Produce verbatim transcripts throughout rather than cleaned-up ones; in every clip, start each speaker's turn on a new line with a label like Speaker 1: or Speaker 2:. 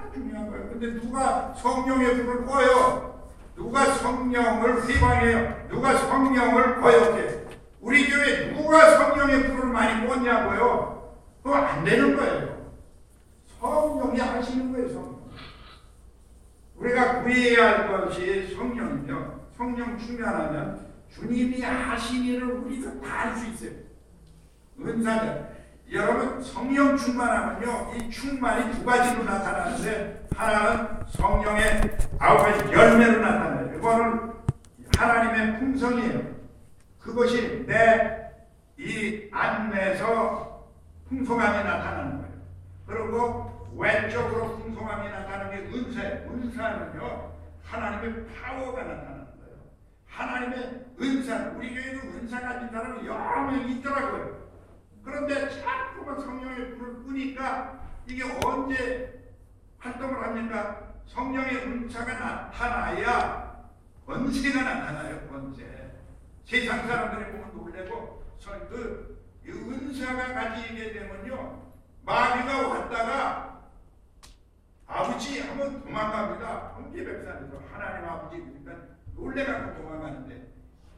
Speaker 1: 아주 중요한 거예요. 근데 누가 성령의 불을 꺼요? 누가 성령을 회방해요? 누가 성령을 거역해? 우리 교회 누가 성령의 불을 많이 껐냐고요? 그거 안 되는 거예요. 성령이 하시는 거예요. 성령. 우리가 구해야 할 것이 성령이며, 성령 충만하면 주님이 하신 일을 우리가 다 할 수 있어요. 은사자. 여러분, 성령 충만하면요, 이 충만이 두 가지로 나타나는데, 하나는 성령의 아홉 가지 열매로 나타나요. 이거는 하나님의 풍성이에요. 그것이 내 이 안에서 풍성함이 나타나는 거예요. 그리고 외적으로 풍성함이 나타나는 게 은사예요. 은사는요, 하나님의 파워가 나타나는 거예요. 하나님의 은사, 우리 교회도 은사 가진 사람이 여러 명 있더라고요. 그런데 자꾸만 성령의 불을 끄니까 이게 언제 활동을 합니까? 성령의 은사가 나타나야 권세가 나타나요. 권세. 세상 사람들이 보면 놀래고, 그 은사가 가지게 되면요, 마귀가 왔다가 아버지 하면 도망갑니다. 황제백산에서 하나님 아버지 그러니까 놀래갖고 도망가는데,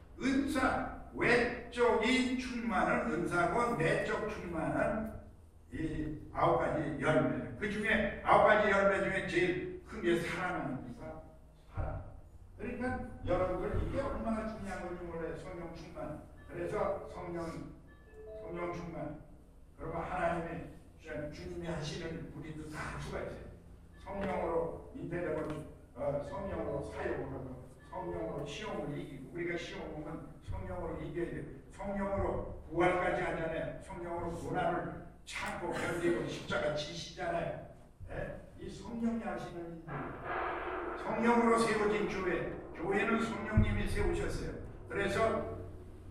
Speaker 1: 은사 외적인 충만은 은사고 내적 충만은 이 아홉 가지 열매. 그 중에 아홉 가지 열매 중에 제일 큰 게 사랑입니다. 사랑. 그러니까 여러분들 이게 얼마나 중요한 건지 몰라요. 성령 충만. 그래서 성령 성령 충만. 그러면 하나님의 주님이 하시는 우리도 다 수가 있어요. 성령으로 인테리어를 어, 성령으로 사역을 하고, 성령으로 시험을 이기고, 우리가 시험 보면 성령으로 이겨야 돼요. 성령으로 부활까지 하잖아요. 성령으로 고난을 참고 견디고 십자가 지시잖아요. 네? 이 성령이 하시는 성령으로 세워진 교회, 교회는 성령님이 세우셨어요. 그래서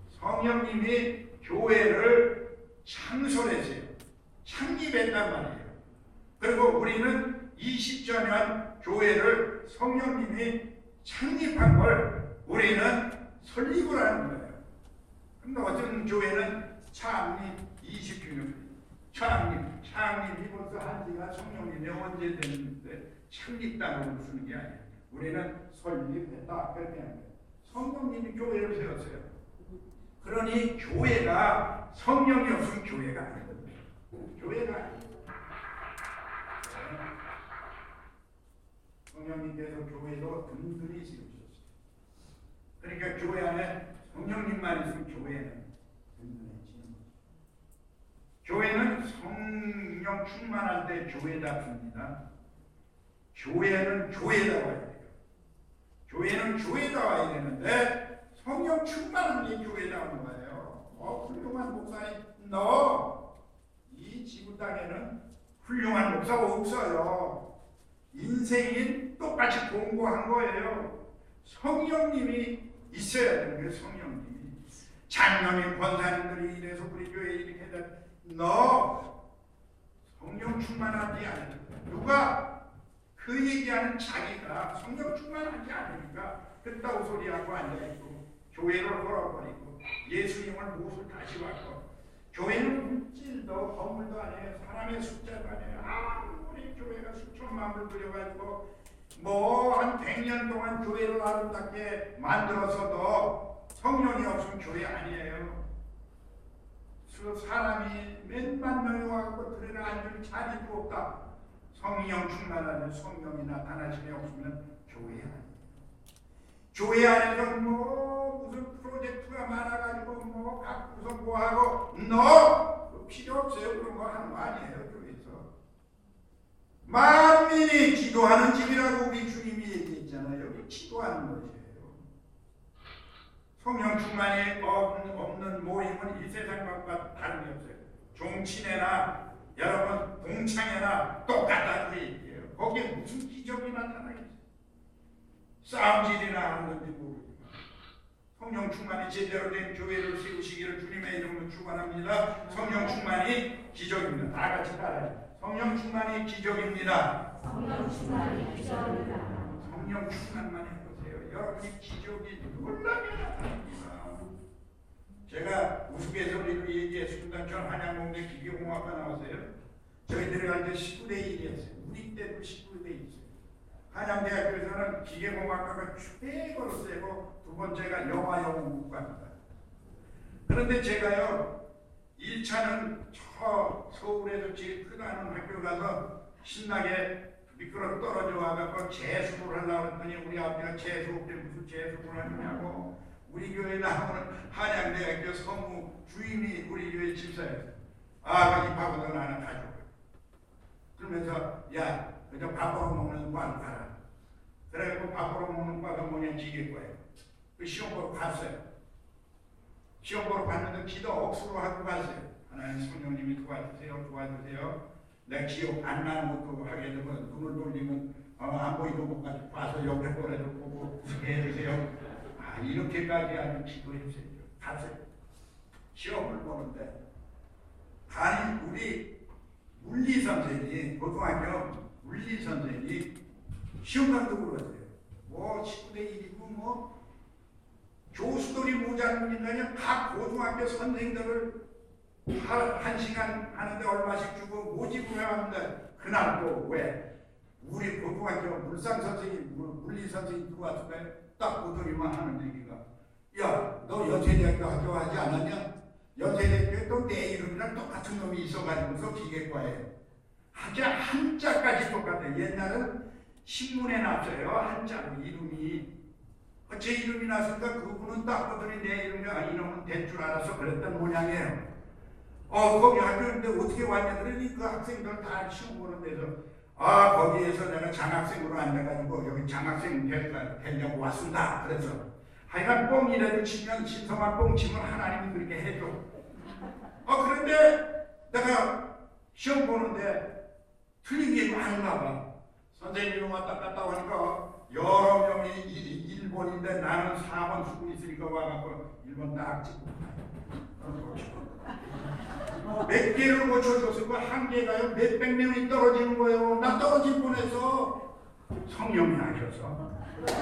Speaker 1: 성령님이 교회를 창설했어요. 창립했단 말이에요. 그리고 우리는 이십 주년 교회를 성령님이 창립한 걸 우리는 설립을 하는 거예요. 근데 어떤 교회는 창립 이십 주년, 창립, 창립이 벌써 한 지가 성령님이 언제 됐는데 창립단어를 쓰는 게 아니에요. 우리는 설립했다. 그렇게 하는 거예요. 성령님이 교회를 세웠어요. 그러니 교회가 성령이 없으면 교회가 아니거든요. 교회가 아니에요. 성령님께서 교회도 든든히 세우셨어요. 그러니까 교회 안에 성령님만 있으면 교회는 든든해지는 거죠. 교회는 성령 충만할 때 교회답습니다. 교회는 교회다워야 돼요. 교회는 교회다워야 되는데 성령 충만한 게 교회다운 거예요. 어, 훌륭한 목사님, 너 이 지구 땅에는 훌륭한 목사가 없어요. 인생이 똑같이 공고한 거예요. 성령님이 있어야 되는 거예요. 성령님이. 장로님, 권사님들이 이래서 우리 교회에 이렇게 해야 너 성령 충만하지 않아. 누가 그 얘기하는 자기가 성령 충만하지 않으니까 그따구 소리하고 앉아있고, 교회를 걸어버리고, 예수님을 못을 다시 왔고, 교회는 물질도 건물도 아니에요. 사람의 숫자도 아니에요. 아, 우리 교회가 수천만 불 들여가지고 뭐 한 백 년 동안 교회를 아름답게 만들어서도 성령이 없으면 교회 아니에요. 사람이 몇만 명이 와서 들에는 앉을 자리도 없다. 성령 충만하면 성령이 나타나심이 없으면 교회 아니에요. 교회 안에서 뭐 무슨 프로젝트가 많아가지고 뭐 갖고서 뭐하고 너 필요 없어요. 그런 거 하는 거 아니에요. 교회에서 만민이 기도하는 집이라고 우리 주님이 얘기했잖아요. 여기 기도하는 것이에요. 성령 충만이 없는 모임은 이 세상과 다른 게 없어요. 종친회나 여러분 동창회나 똑같다는 얘기예요. 거기에 무슨 기적이 나타나겠어요? 싸움질이나 하는 건지 모르지만 성령 충만이 제대로 된 교회를 세우시기를 주님의 이름으로 축원합니다. 성령 충만이 기적입니다. 다 같이 따라해요. 성령 충만이 기적입니다.
Speaker 2: 성령 충만이 기적입니다.
Speaker 1: 성령 충만만 해보세요. 여러분이 기적이 놀라게 나타납니다. 제가 우스갯소리로 얘기했습니다. 전 한양공대 기계공학과 나왔어요. 저희들이 갈 때 십구 대 일이었어요. 우리 때도 십구 대 한양대학교에서는 기계공학과가 최고로 세고 두 번째가 영화영문과입니다. 그런데 제가요 일 차는 저 서울에서 제일 크다는 학교 가서 신나게 미끄러 떨어져 와갖고 재수를 하려고 했더니 우리 아버지가 재수 때 무슨 재수를 하느냐고 우리 교회 나오는 한양대학교 성우 주임이 우리 교회 집사였어요. 아, 그 입학하고 나는 가져오고. 그러면서 야, 그저 밥으로 먹는 과를 가라. 그래갖고 밥으로 먹는 과가 뭐냐 기계과예요. 그 시험 보러 갔어요. 시험 보러 갔는데 기도 억수로 하고 갔어요. 하나님 성령님이 도와주세요, 도와주세요. 내 기억 안 나는 것도 하게 되면 눈을 돌리면 어, 안 보이는 것까지 봐서 옆에 거라도 보고 해주세요. 아, 이렇게까지 아주 기도했어요. 갔어요. 시험을 보는데 아니 우리 물리 선생이 고등학교 물리 선생이 시험 감독으로 왔어요. 뭐 십구 대 일이고 뭐 교수들이 모자른 인간이 각 고등학교 선생들을 한 시간 하는데 얼마씩 주고 모집을 해왔는데 그날 또 왜 우리 고등학교 물상 선생님 물리 선생님 들어왔을 때 딱 보더니만 하는 얘기가 야 너 연세대학교 학교하지 않았냐? 연세대학교에 또 내 이름이랑 똑같은 놈이 있어가지고서 기계과에 한자 한자까지 똑같아. 옛날은 신문에 났어요 한자로 이름이. 제 이름이 났으니까 그분은 딱 보더니 내 이름이 아, 이놈은 될 줄 알아서 그랬던 모양이에요. 어 거기 학교인데 어떻게 왔냐 그러니 그 학생들 다 시험 보는 데서 아 거기에서 내가 장학생으로 앉아가지고 여기 장학생 될, 되려고 왔습니다. 그래서 하여간 뻥이라도 치면 신성한 뻥 치면 하나님이 그렇게 해줘. 어 그런데 내가 시험 보는데 틀린 게 많은가 봐. 선생님이 왔다 갔다 하니까 여러 명이 일 번인데 나는 사 번 쓰고 있으니까 와갖고 일 번 딱 찍고 몇 개를 고쳐줬으면 한 개가요 몇백 명이 떨어지는 거예요. 나 떨어질 뻔해서 성령이 하셔서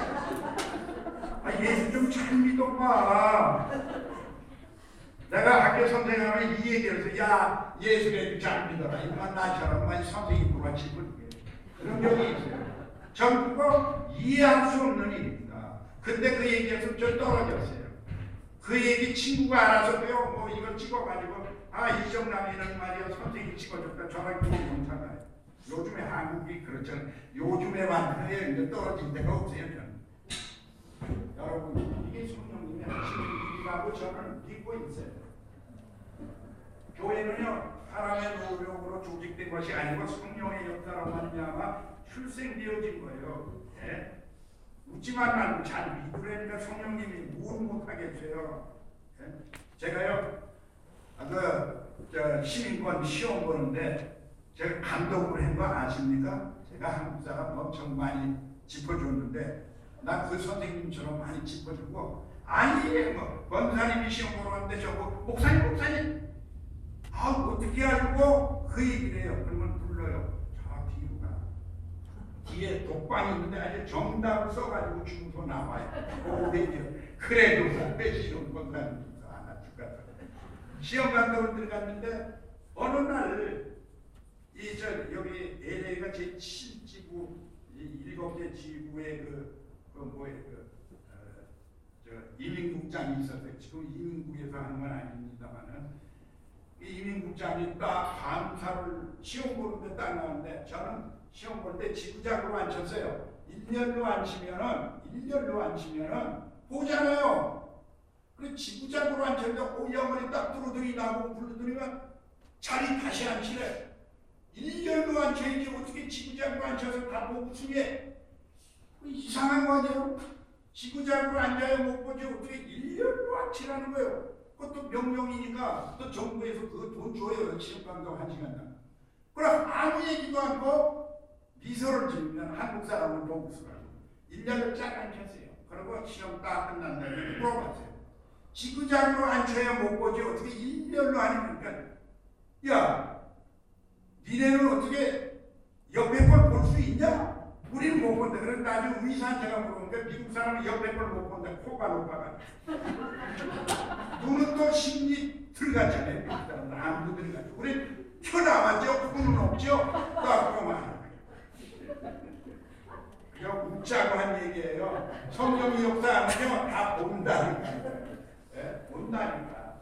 Speaker 1: 아, 예수 좀 잘 믿어봐. 내가 학교 선생님하면 이 얘기를 해서 야 예수를 잘 믿어라. 이만 나처럼 선생님 누가 집을 그런 적이 있어요. 전부가 이해할 수 없는 일입니다. 근데 그 얘기에서 저 떨어졌어요. 그 얘기 친구가 알아서도요 뭐 이걸 찍어가지고 아 이정남이는 말이야 선생님이 찍어줬다 저랑 그 영상을 요즘에 한국이 그렇잖아요. 요즘에만 그래 이제 떨어질 데가 없어요. 저는. 여러분 이게 성령님이 하시는 일이라고 저는 믿고 있어요. 교회는요 사람의 노력으로 조직된 것이 아니고 성령의 역사로 말미암아 출생되어진 거예요. 네? 웃지만 말고 잘 믿으려니까 성령님이 뭘 못하겠어요. 네? 제가요 그 저 시민권 시험 보는데 제가 감독을 한 거 아십니까? 제가 한국 사람 엄청 많이 짚어줬는데 나 그 선생님처럼 많이 짚어주고 아니 뭐 권사님이 시험 보러 왔는데 저거 목사님 목사님 아 어떻게 알고 그 얘기를 해요. 그러면 불러요. 저 뒤로 가. 뒤에 독방이 있는데 아주 정답을 써가지고 주문서 나와요. 오백이요. 그래도 못 빼시는 권사님 하나 죽었어. 시험 감독을 들어갔는데 어느 날 이 저 여기 엘에이가 제칠 지구 일곱 개 지구의 그, 그 뭐에 그 어, 저 이민국장이 있었어요. 지금 이민국에서 하는 건 아닙니다만은 이 이민국장이 딱 감사를 시험 보는데 딱 나왔는데 저는 시험 볼 때 지구작으로 앉혔어요. 일렬로 앉히면은 일렬로 앉히면은 보잖아요. 그래 지구작으로 앉혔는데 오야머리 딱 뚫어더니 나보고 불러더니만 자리 다시 앉히래. 일렬로 앉혀야지 어떻게 지구작으로 앉혀서 다 보고 승해. 이상한 거 아니에요? 지구작으로 앉아야 못 보지 어떻게 일렬로 앉히라는 거예요. 그것도 명령이니까 또 정부에서 그거 돈 줘요. 시험감독 한 시간당. 그럼 아무 얘기도 않고 미소를 지으면 한국 사람을 보고 쓰라고. 일렬로 쫙 앉혔어요. 그리고 시험 딱 끝난 다음에 물어봤어요. 지구작으로 앉혀야 못 보지 어떻게 일렬로 하니까 야 니네는 어떻게 옆에 걸 볼 수 있냐? 우리는 못 본다. 그래서 나중에 의사한테가 물어보니까 미국 사람은 옆에 걸 못 본다. 코가 높아가. 눈은 또 심리 들어갔잖아요. 미국 사람은 아무도 들어가죠. 우리 혀 나왔죠? 코는 없죠? 딱 그거만. 그냥 어? 성령이 역사하면요 다 본다니까. 예? 본다니까.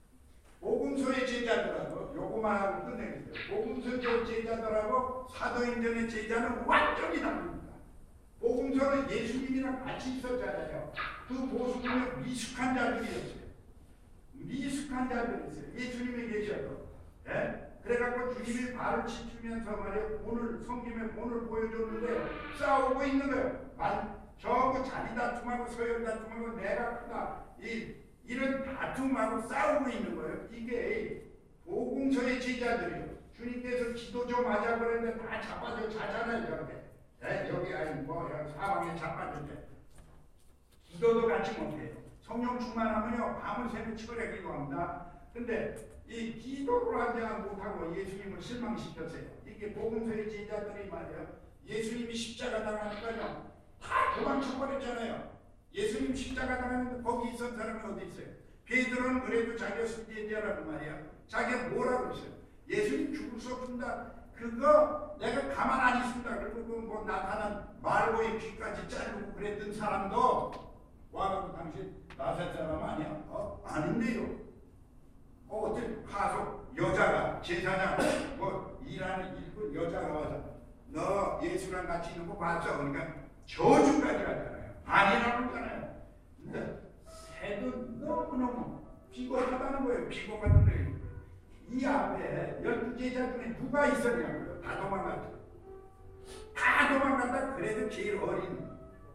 Speaker 1: 복음서의 제자들하고 요거만 하고 끝내겠어요. 복음서 제자들하고 사도행전의 제자는 완전히 다릅니다. 복음서는 예수님이랑 같이 있었잖아요. 그 보수는 미숙한 자들이었어요. 미숙한 자들이었어요. 예수님이 계셔도. 예? 그래갖고 주님이 발을 치주면서 말이에요. 본을, 성김의 본을 보여줬는데 싸우고 있는 거예요. 만, 저거 자리 다툼하고 서열 다툼하고 내가 크다. 이, 이런 다툼하고 싸우고 있는 거예요. 이게 복음서의 제자들이요. 주님께서 기도 좀 하자 그랬는데 다 자빠져 자잖아요. 여기. 예? 여기 아니 뭐 사방에 자빠질 때. 기도도 같이 못해요. 성령 충만하면요 밤을 새고 치고래 기도합니다. 근데 이 기도를 하지 못하고 예수님을 실망시켰어요. 이게 복음서의 제자들이 말이에요. 예수님이 십자가 당하니까요 다 도망쳐버렸잖아요. 예수님 십자가 당하는데 거기 있던 사람이 어디 있어요? 베드로는 그래도 자기가 순교자라고 말이야. 자기가 뭐라고 했어요? 예수님 죽을 수 없습니다. 그거 내가 가만 안 있습니다. 그리고 그 뭐 나타난 말고의 귀까지 자르고 그랬던 사람도 와가지고 당신 나살 사람 아니야? 어? 아닌데요. 어, 어떻게 가서 여자가 제사장 뭐 일하는 일꾼 여자가 와서 너 예수랑 같이 있는 거 봤어? 그러니까 저주까지 하잖아요. 아니라고 하잖아요. 근데 해도 너무너무 비겁하다는 거예요. 비겁하다는 거예요. 이 앞에 열두 제자 중에 누가 있었냐고요. 다 도망갔죠. 다 도망갔다. 그래도 제일 어린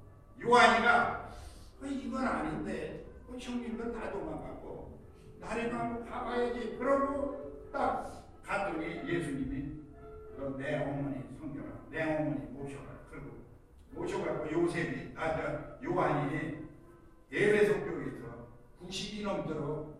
Speaker 1: 요한이가 어, 이건 아닌데 어, 형님들 다 도망갔고 나래도 한번 가봐야지. 그러고 딱 갔더니 예수님이 내 어머니 성경을 내 어머니 모셔가. 그리고 모셔가고 요셉이 아, 요한이 에베소 교회에서 구십이 넘도록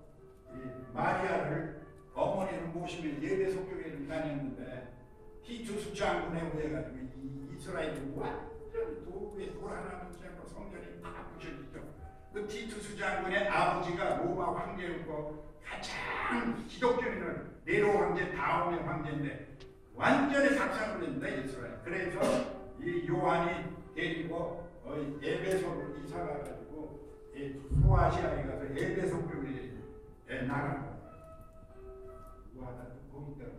Speaker 1: 마리아를 어머니를 모시며 예배소 교회를 다녔는데 티투스 장군에 의해가지고 이 이스라엘이 완전 도구에 돌아나면서 성전이 다 부셔지죠. 그 티투스 장군의 아버지가 로마 황제였고 가장 기독교인을 네로 황제 다음의 황제인데 완전히 박살을 냈다 이스라엘. 그래서 이 요한이 데리고 에베소로 이사가가지고 소아시아에 가서 에베소 교회에 나간 거예요. 거기다가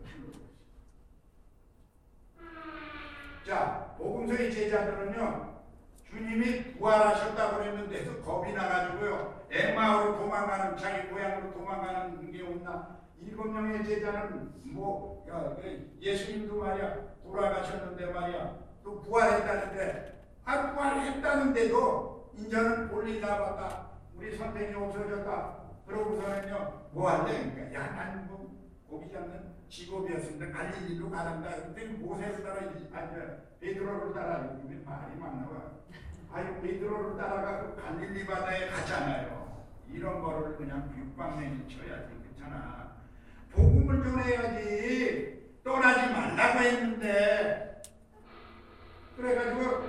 Speaker 1: 자, 복음서의 제자들은요 주님이 부활하셨다고 그랬는데도 겁이 나가지고요 엠마오로 도망가는 자기 고향으로 도망가는 게 없나. 일곱 명의 제자는 뭐 야, 예수님도 말이야 돌아가셨는데 말이야 또 부활했다는데 아 부활했다는데도 이제는 볼일 나봤다. 우리 선생이 없어졌다. 그러고서는요 뭐 한다니까. 야 난 뭐 고기 잡는 직업이었습니다. 갈릴리로 가란다. 그때 모세를 따라 아니 베드로를 따라 이러면 말이 막 나와. 아유 베드로를 따라가 갈릴리 바다에 가잖아요. 이런 거를 그냥 육방내니 쳐야지. 괜찮아. 복음을 전해야지. 떠나지 말라고 했는데 그래가지고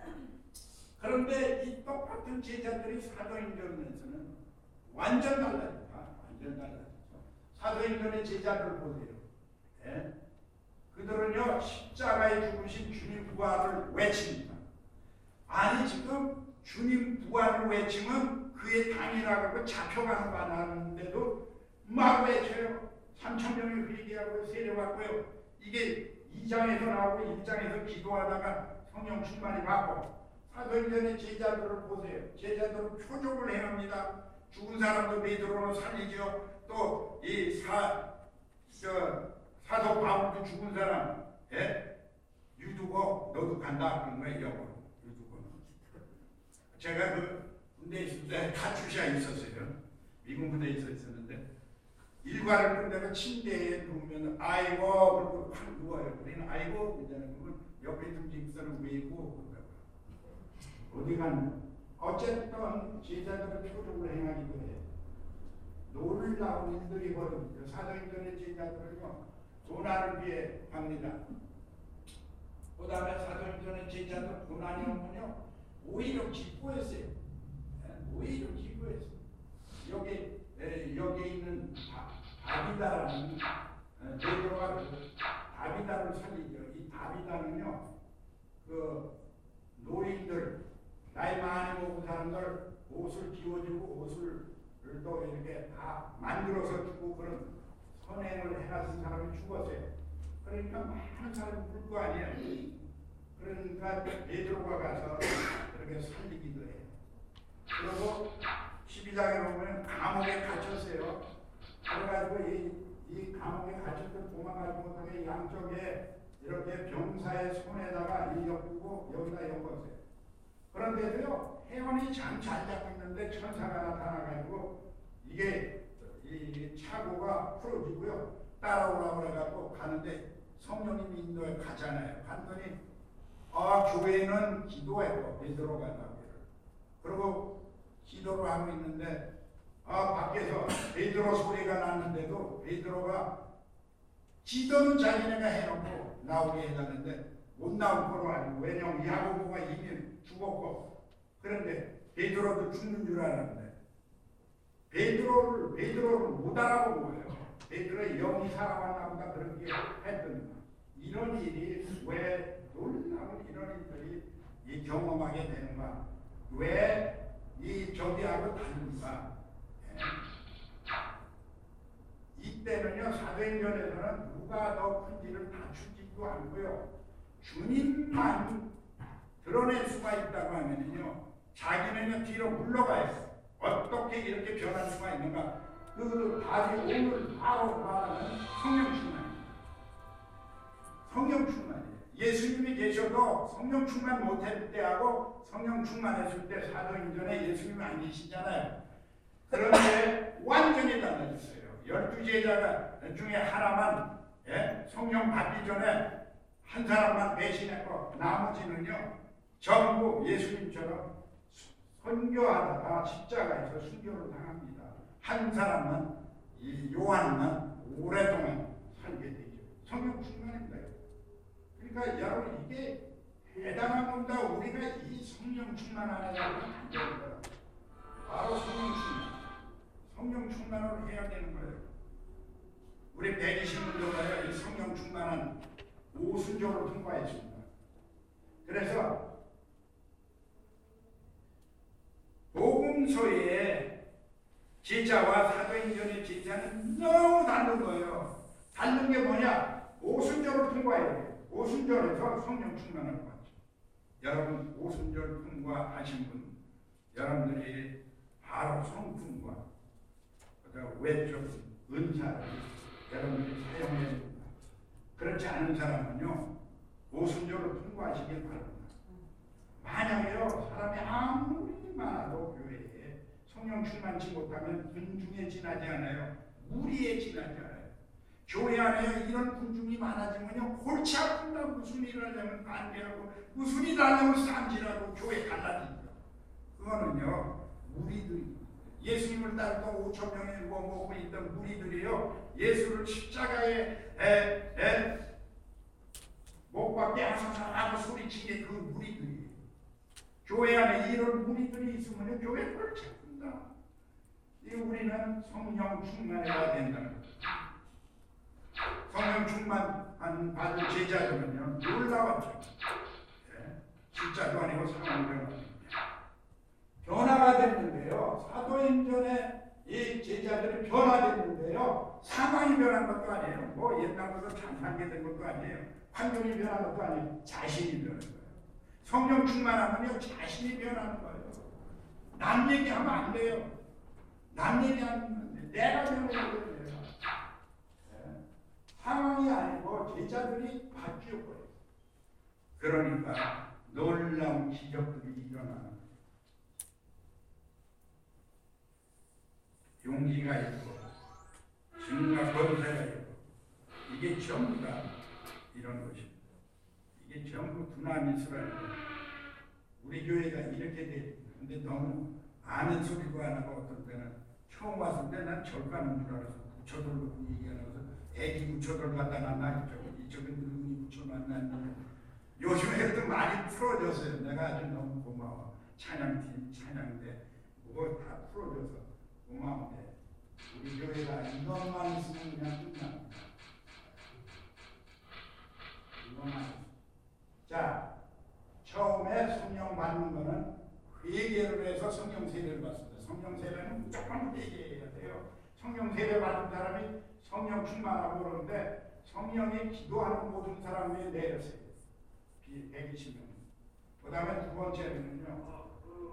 Speaker 1: 그런데 이 똑같은 제자들이 사도행전에서는 완전 달라졌다. 완전 달라졌어. 사도행전의 제자들 보세요. 예? 그들은요 십자가에 죽으신 주님 부활을 외칩니다. 아니 지금 주님 부활을 외치면 그의 당이라고 잡혀가는 바 나는데도 막 외쳐요. 삼천 명이 회개하고 세례받고요. 이게 이 장에서 나오고 일 장에서 기도하다가 성령 충만이 받고. 사도행전의 제자들을 보세요. 제자들은 표적을 행합니다. 죽은 사람도 베드로는 살리죠. 또 이 사 저 사도 바울도 죽은 사람, 예? 유두고 너도 간다 그런 거예요. 유두고는. 제가 그 군대 있을 때 카투샤에 있었어요. 미군 부대에 있었는데 일과를 끝내고 침대에 누우면 아이고 그러고 확 누워요. 우리는 아이고 그러잖아요. 그러면 옆에 있는 직선을 외고 어디 가는 어쨌든 제자들은 표적을 행하기도 해요. 놀라운 일들이 벌어집니다. 사도행전의 제자들은요 고난을 피해 갑니다. 그 다음에 사도행전의 제자들 고난이 오면요 오히려 기뻐했어요. 오히려 기뻐했어요. 여기 에, 여기 있는 다비다라는 베드로가 다비다를 살리죠. 이 다비다는요 그 노인들 나이 많은 또 이렇게 다 만들어서 주고 그런 선행을 해놨은 사람이 죽었어요. 그러니까 많은 사람이 볼 거 아니에요. 그러니까 베드로가 가서 그렇게 살리기도 해요. 그리고 십이 장에 보면 감옥에 갇혔어요. 그래가지고 이, 이 감옥에 갇혔던 도망가지 못하게 양쪽에 이렇게 병사의 손에다가 이 엮고 여기다 엮었어요. 그런데도요, 혜원이 참 잘 잡고 있는데 천사가 나타나가지고 이게 이 차고가 풀어지고요. 따라오라고 그래가지고 가는데 성령님이 인도에 가잖아요. 갔더니 아, 교회는 기도했고 베드로가 나오기를. 그리고 기도를 하고 있는데 아, 밖에서 베드로 소리가 났는데도 베드로가 기도는 자기네가 해놓고 나오게 해놨는데 못 나올 거로 알고, 왜냐면 야고보가 이미 죽었고, 그런데 베드로도 죽는 줄 알았는데 베드로를 베드로를 못 알아본 거예요. 베드로의 영이 살아왔나 보다 그렇게 했더니 이런 일이 왜 놀라운 이런 일들이 이 경험하게 되는가? 왜 이 저기하고 다른가? 예. 이때는요, 사도행전에서는 누가 더 큰지를 다추지도 않고요, 주님만 드러낼 수가 있다고 하면요, 자기는요 뒤로 물러가요. 어떻게 이렇게 변할 수가 있는가? 그 답이 오늘 바로 말하는 성령 충만이에요. 성령 충만이에요. 예수님이 계셔도 성령 충만 못할 때하고 성령 충만했을 때 사도행전에 예수님이 안 계시잖아요. 그런데 완전히 달라졌어요. 열두 제자가 중에 하나만 예? 성령 받기 전에 한 사람만 배신했고 나머지는요 전부 예수님처럼 선교하다가 십자가에서 순교를 당합니다. 한 사람만, 이 요한만 오랫동안 살게 되죠. 성령 충만입니다. 그러니까 여러분 이게 대단한 겁니다. 우리가 이 성령 충만 안에 안 되는 거예요. 바로 성령 충만. 성령 충만으로 해야 되는 거예요. 우리 백이십 년도가요 이 성령 충만한 오순절을 통과했습니다. 그래서 복음서의 제자와 사도행전의 제자는 너무 다른 거예요. 다른 게 뭐냐? 오순절을 통과해야 돼요. 오순절에서 성령 충만을 받죠. 여러분 오순절 통과하신 분, 여러분들이 바로 성품과 그다음 외적인 은사를 여러분들이 사용해야 됩니다. 그렇지 않은 사람은요 오순절을 통과하시길 바랍니다. 만약에요 사람이 아무리 많아도 교회에 성령 충만치 못하면 군중에 지나지 않아요. 무리에 지나지 않아요. 교회 안에 이런 군중이 많아지면요 골치 아픈다. 무슨 일을 하려면 반대하고 무슨 일을 하려면 쌈질하고 교회 갈라집니다. 그거는요 무리들이 예수님을 따르고 오천 명의 모으고 있던 무리들이요 예수를 십자가에 에, 에, 못 박게 하소서라고 소리치게 그 무리들이에요. 교회 안에 이런 무리들이 있으면 교회 골치 아픈다. 이 우리는 성령 충만해야 된다는 거죠. 성령 충만 받은 제자들은요 놀라웠죠. 예? 진짜도 아니고 상황을 변화가 됐는데요. 사도행전에 이 제자들이 변화됐는데요. 상황이 변한 것도 아니에요. 뭐 옛날부터 잘 살게 된 것도 아니에요. 환경이 변한 것도 아니에요. 자신이 변한 거예요. 성령 충만하면요 자신이 변하는 거예요. 남 얘기하면 안 돼요. 남 얘기하면 안 돼요. 내가 변하는 거예요. 상황이 아니고 제자들이 바뀌었고요. 그러니까 놀라운 기적들이 일어나는 거예요. 용기가 있고 증거 권세가 있고 이게 전부 다 이런 것입니다. 이게 전부 두나미스라는 우리 교회가 이렇게 돼. 근데 너무 아는 소리도 안 하고 어떤 때는 처음 왔을 때 난 절가는 줄 알아서 부처들로 얘기하면서 애기 부처들 갖다 놨나 이쪽은 이쪽은 늙은이 부처 만났는데 요즘에도 많이 풀어졌어요. 내가 아주 너무 고마워. 찬양팀 찬양대 그거 다 풀어줘서 고마운데 우리 교회가 이것만 있으면 그냥 끝납니다. 이것만. 자, 처음에 성령 받는 거는 회개를 해서 성령 세례를 받습니다. 성령 세례는 무조건 회개해야 돼요. 성령 세례 받은 사람이 성령 충만하고 그러는데 성령이 기도하는 모든 사람에 내렸어요. 백이십 명. 그 다음에 두 번째는요.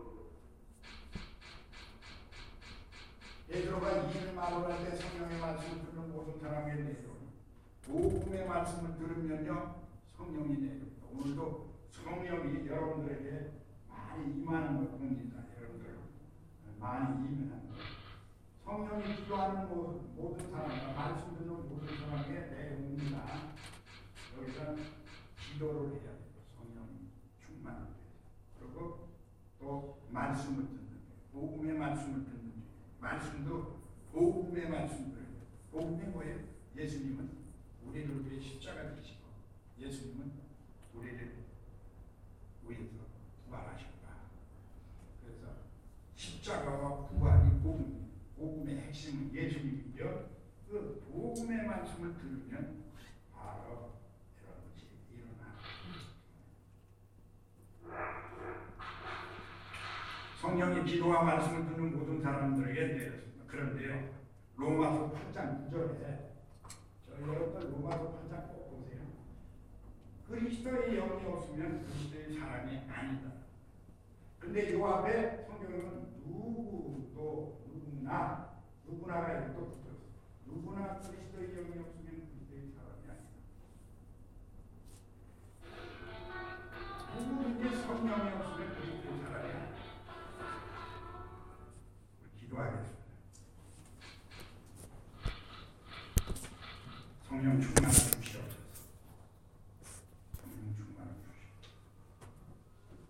Speaker 1: 베드로가 이를 말할 때 성령의 말씀을 듣는 모든 사람에 내려. 복음의 말씀을 들으면요 성령이 내립니다. 오늘도 성령이 여러분들에게 많이 임하는 걸 봅니다. 여러분들 많이 임하는 것. 성령이 기도하는 모든, 모든 사람, 말씀 듣는 모든 사람에게 내옵니다. 여기서 기도를 해야 돼요. 성령이 충만하게. 그리고 또 말씀을 듣는 거예요. 복음의 말씀을 듣는 거예요. 말씀도 복음의 말씀을. 복음이 뭐예요? 예수님은 우리를 위해 십자가 지시고 예수님은 우리를 위해서 부활하셨다. 그래서 십자가와 부활이 복음, 복음의 핵심은 예수님이죠. 그 복음의 말씀을 들으면 바로 이런 것이 일어나. 성령이 기도와 말씀을 듣는 모든 사람들에게 내렸습니다. 그런데요, 로마서 팔 장 구 절에 저희 여러분들 로마서 팔 장 꼭 보세요. 그리스도의 영이 없으면 그리스도의 사람이 아니다. 근데 요 앞에 성경은 누구도 누구나 누구나가 이렇게 또 붙었어. 누구나 그리스도의 영이 없으면 그리스도의 사람이 아니다. 누구든지 성령이 없으면 그리스도의 사람이 아니다.